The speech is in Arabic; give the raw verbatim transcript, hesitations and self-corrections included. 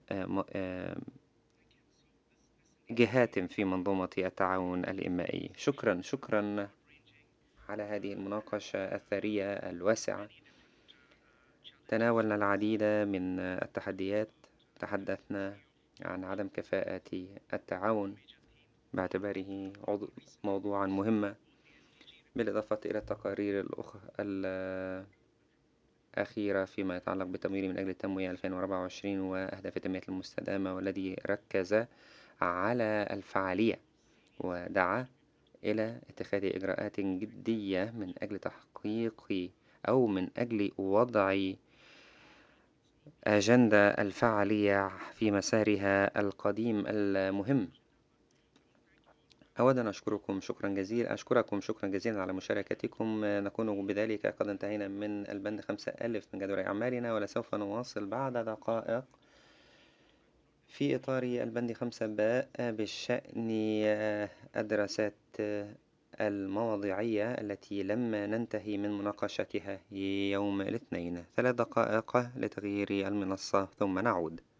آه، م- آه، جهات في منظومة التعاون الإنمائي. شكرا شكرا على هذه المناقشة الثرية الواسعة. تناولنا العديد من التحديات، تحدثنا عن عدم كفاءة التعاون باعتباره عضو موضوعا مهما، بالإضافة إلى التقارير الأخ... الأخيرة فيما يتعلق بالتمويل من أجل التنمية ألفين وأربعة وعشرين وأهداف التنمية المستدامة، والذي ركز على الفعالية ودعا إلى اتخاذ إجراءات جدية من أجل تحقيق أو من أجل وضع أجندة الفعالية في مسارها القديم المهم. أود أن أشكركم شكرا جزيلا أشكركم شكرا جزيلا على مشاركتكم. نكون بذلك قد انتهينا من البند خمسة ألف من جدول أعمالنا، ولسوف نواصل بعد دقائق في إطار البند خمسة باء بشأن الدراسات المواضيعية التي لم ننتهي من مناقشتها يوم الاثنين. ثلاث دقائق لتغيير المنصة ثم نعود.